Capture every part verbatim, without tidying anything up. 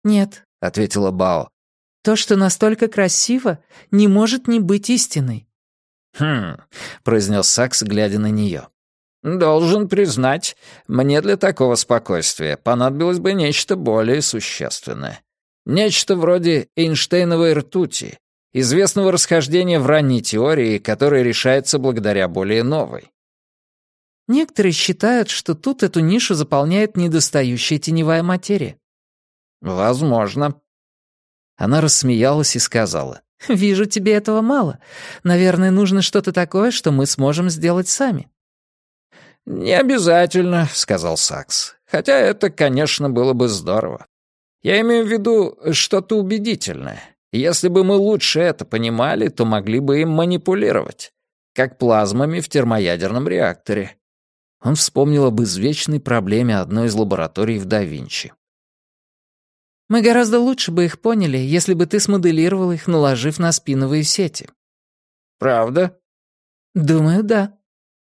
«Нет», — ответила Бао. «То, что настолько красиво, не может не быть истиной». «Хм», — произнес Сакс, глядя на нее. «Должен признать, мне для такого спокойствия понадобилось бы нечто более существенное. Нечто вроде Эйнштейновой ртути, известного расхождения в ранней теории, которое решается благодаря более новой». «Некоторые считают, что тут эту нишу заполняет недостающая теневая материя». «Возможно». Она рассмеялась и сказала: «Вижу, тебе этого мало. Наверное, нужно что-то такое, что мы сможем сделать сами». «Не обязательно», — сказал Сакс. «Хотя это, конечно, было бы здорово. Я имею в виду что-то убедительное. Если бы мы лучше это понимали, то могли бы им манипулировать, как плазмами в термоядерном реакторе». Он вспомнил об извечной проблеме одной из лабораторий в Да-Винчи. «Мы гораздо лучше бы их поняли, если бы ты смоделировал их, наложив на спиновые сети». «Правда?» «Думаю, да».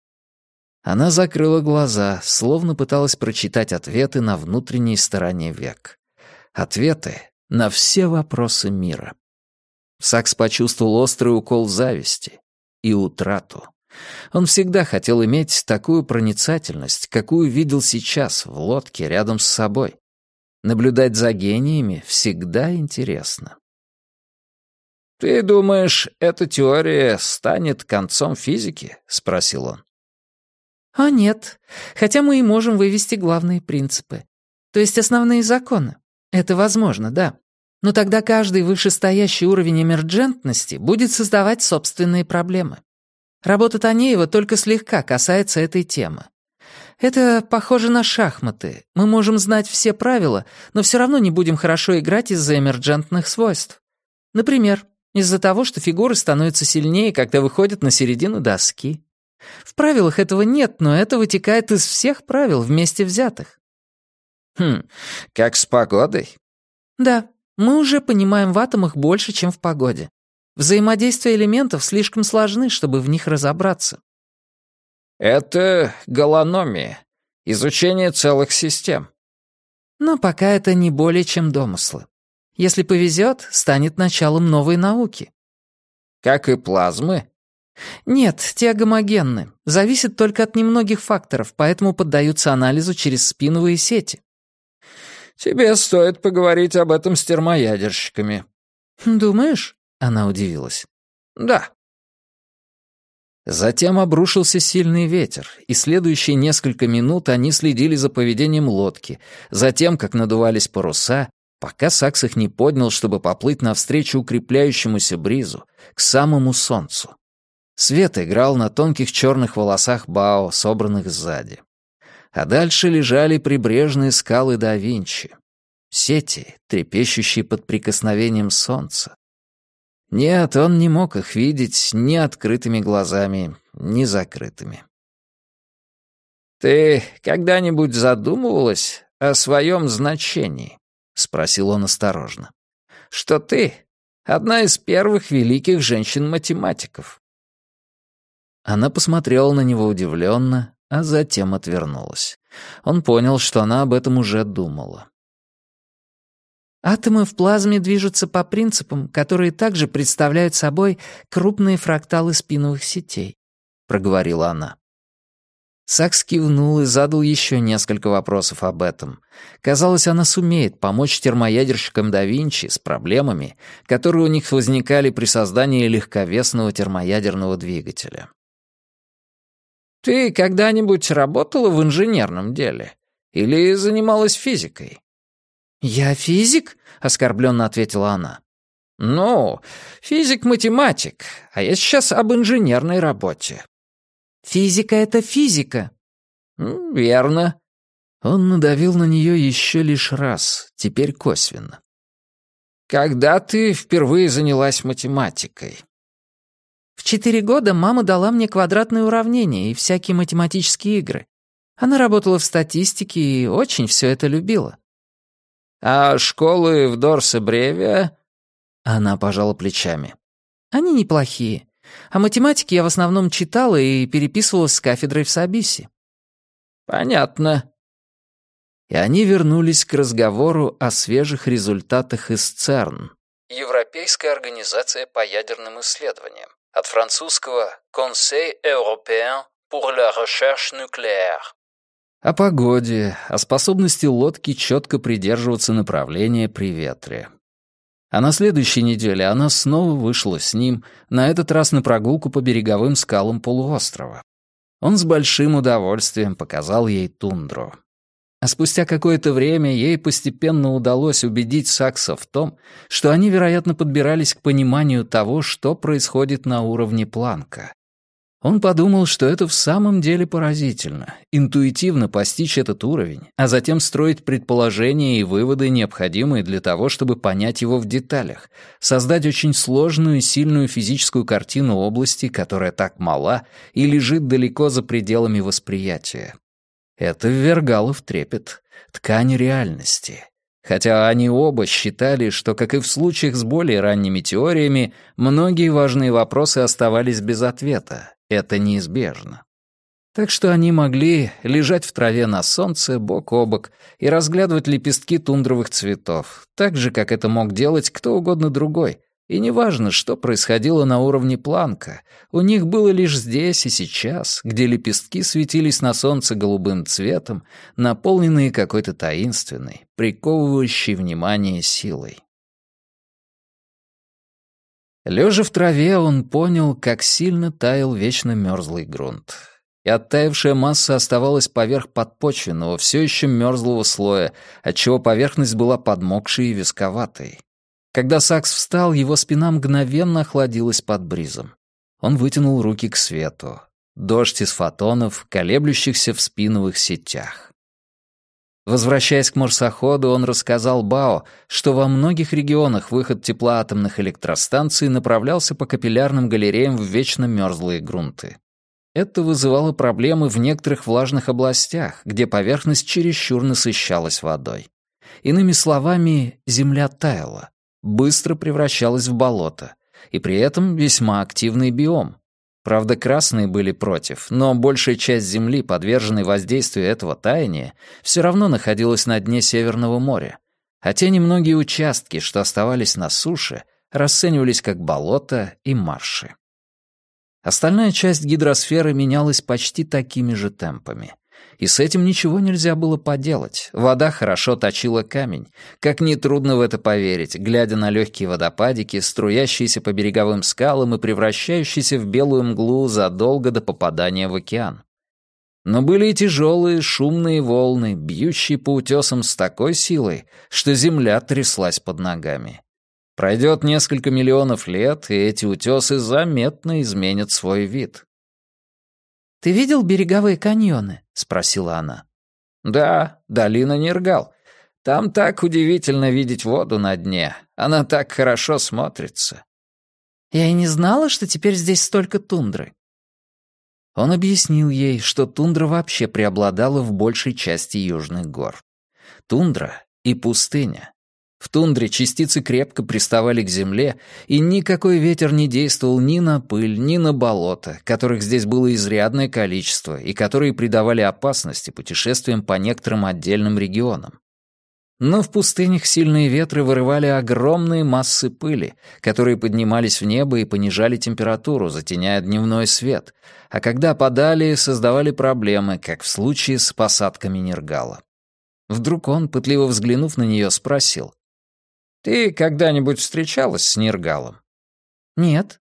Она закрыла глаза, словно пыталась прочитать ответы на внутренней стороне век. Ответы на все вопросы мира. Сакс почувствовал острый укол зависти и утрату. Он всегда хотел иметь такую проницательность, какую видел сейчас в лодке рядом с собой. Наблюдать за гениями всегда интересно. «Ты думаешь, эта теория станет концом физики?» — спросил он. «А нет, хотя мы и можем вывести главные принципы. То есть основные законы. Это возможно, да. Но тогда каждый вышестоящий уровень эмерджентности будет создавать собственные проблемы. Работа Танеева только слегка касается этой темы. Это похоже на шахматы. Мы можем знать все правила, но все равно не будем хорошо играть из-за эмерджентных свойств. Например, из-за того, что фигуры становятся сильнее, когда выходят на середину доски. В правилах этого нет, но это вытекает из всех правил вместе взятых». «Хм, как с погодой?» «Да, мы уже понимаем в атомах больше, чем в погоде. Взаимодействия элементов слишком сложны, чтобы в них разобраться». «Это голономия, изучение целых систем». Но пока это не более чем домыслы. Если повезет, станет началом новой науки. «Как и плазмы?» Нет, те гомогенны. Зависят только от немногих факторов, поэтому поддаются анализу через спиновые сети. «Тебе стоит поговорить об этом с термоядерщиками». «Думаешь?» — она удивилась. «Да». Затем обрушился сильный ветер, и следующие несколько минут они следили за поведением лодки, за тем, как надувались паруса, пока Сакс их не поднял, чтобы поплыть навстречу укрепляющемуся бризу, к самому солнцу. Свет играл на тонких черных волосах Бао, собранных сзади. А дальше лежали прибрежные скалы Да-Винчи. Сети, трепещущие под прикосновением солнца. Нет, он не мог их видеть ни открытыми глазами, ни закрытыми. «Ты когда-нибудь задумывалась о своем значении?» — спросил он осторожно. «Что ты — одна из первых великих женщин-математиков». Она посмотрела на него удивленно, а затем отвернулась. Он понял, что она об этом уже думала. «Атомы в плазме движутся по принципам, которые также представляют собой крупные фракталы спиновых сетей», — проговорила она. Сакс кивнул и задал еще несколько вопросов об этом. Казалось, она сумеет помочь термоядерщикам Да-Винчи с проблемами, которые у них возникали при создании легковесного термоядерного двигателя. «Ты когда-нибудь работала в инженерном деле? Или занималась физикой?» «Я физик?» — оскорбленно ответила она. «Ну, физик-математик, а я сейчас об инженерной работе». «Физика — это физика». «Верно». Он надавил на нее еще лишь раз, теперь косвенно. «Когда ты впервые занялась математикой?» «В четыре года мама дала мне квадратные уравнения и всякие математические игры. Она работала в статистике и очень все это любила». «А школы в Дорсе-Бреве?» Она пожала плечами. «Они неплохие. А математике я в основном читала и переписывалась с кафедрой в Сабиси». «Понятно». И они вернулись к разговору о свежих результатах из ЦЕРН. Европейская организация по ядерным исследованиям. От французского «Conseil européen pour la recherche nucléaire». О погоде, о способности лодки четко придерживаться направления при ветре. А на следующей неделе она снова вышла с ним, на этот раз на прогулку по береговым скалам полуострова. Он с большим удовольствием показал ей тундру. А спустя какое-то время ей постепенно удалось убедить Сакса в том, что они, вероятно, подбирались к пониманию того, что происходит на уровне Планка. Он подумал, что это в самом деле поразительно — интуитивно постичь этот уровень, а затем строить предположения и выводы, необходимые для того, чтобы понять его в деталях, создать очень сложную и сильную физическую картину области, которая так мала и лежит далеко за пределами восприятия. Это ввергало в трепет, ткань реальности. Хотя они оба считали, что, как и в случаях с более ранними теориями, многие важные вопросы оставались без ответа. Это неизбежно. Так что они могли лежать в траве на солнце бок о бок и разглядывать лепестки тундровых цветов, так же, как это мог делать кто угодно другой. И неважно, что происходило на уровне Планка, у них было лишь здесь и сейчас, где лепестки светились на солнце голубым цветом, наполненные какой-то таинственной, приковывающей внимание силой. Лежа в траве, он понял, как сильно таял вечно мерзлый грунт. И оттаившая масса оставалась поверх подпочвенного, все еще мерзлого слоя, отчего поверхность была подмокшей и висковатой. Когда Сакс встал, его спина мгновенно охладилась под бризом. Он вытянул руки к свету. Дождь из фотонов, колеблющихся в спиновых сетях. Возвращаясь к марсоходу, он рассказал Бао, что во многих регионах выход тепла атомных электростанций направлялся по капиллярным галереям в вечно мерзлые грунты. Это вызывало проблемы в некоторых влажных областях, где поверхность чересчур насыщалась водой. Иными словами, земля таяла, быстро превращалась в болото, и при этом весьма активный биом. Правда, красные были против, но большая часть Земли, подверженной воздействию этого таяния, все равно находилась на дне Северного моря, а те немногие участки, что оставались на суше, расценивались как болота и марши. Остальная часть гидросферы менялась почти такими же темпами. И с этим ничего нельзя было поделать. Вода хорошо точила камень. Как нетрудно в это поверить, глядя на легкие водопадики, струящиеся по береговым скалам и превращающиеся в белую мглу задолго до попадания в океан. Но были и тяжелые, шумные волны, бьющие по утесам с такой силой, что земля тряслась под ногами. Пройдет несколько миллионов лет, и эти утесы заметно изменят свой вид. «Ты видел береговые каньоны?» — спросила она. «Да, долина Нергал. Там так удивительно видеть воду на дне. Она так хорошо смотрится». «Я и не знала, что теперь здесь столько тундры». Он объяснил ей, что тундра вообще преобладала в большей части южных гор. Тундра и пустыня. В тундре частицы крепко приставали к земле, и никакой ветер не действовал ни на пыль, ни на болото, которых здесь было изрядное количество и которые придавали опасности путешествиям по некоторым отдельным регионам. Но в пустынях сильные ветры вырывали огромные массы пыли, которые поднимались в небо и понижали температуру, затеняя дневной свет, а когда опадали, создавали проблемы, как в случае с посадками Нергала. Вдруг он, пытливо взглянув на нее, спросил: «Ты когда-нибудь встречалась с Нергалом?» «Нет».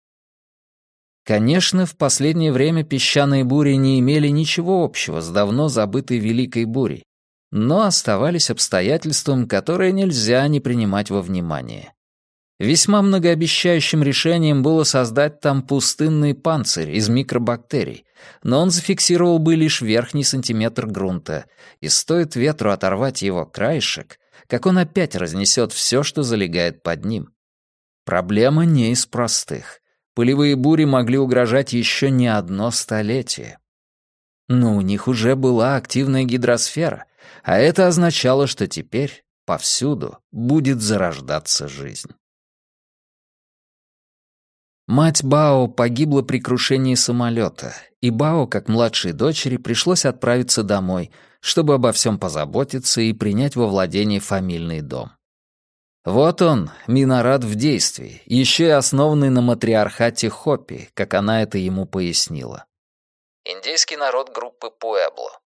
Конечно, в последнее время песчаные бури не имели ничего общего с давно забытой Великой бурей, но оставались обстоятельством, которое нельзя не принимать во внимание. Весьма многообещающим решением было создать там пустынный панцирь из микробактерий, но он зафиксировал бы лишь верхний сантиметр грунта, и стоит ветру оторвать его краешек, как он опять разнесет все, что залегает под ним. Проблема не из простых. Пылевые бури могли угрожать еще не одно столетие. Но у них уже была активная гидросфера, а это означало, что теперь повсюду будет зарождаться жизнь. Мать Бао погибла при крушении самолета, и Бао, как младшей дочери, пришлось отправиться домой, чтобы обо всем позаботиться и принять во владение фамильный дом. Вот он, Минорат в действии, еще и основанный на матриархате Хопи, как она это ему пояснила. Индейский народ группы Пуэбло.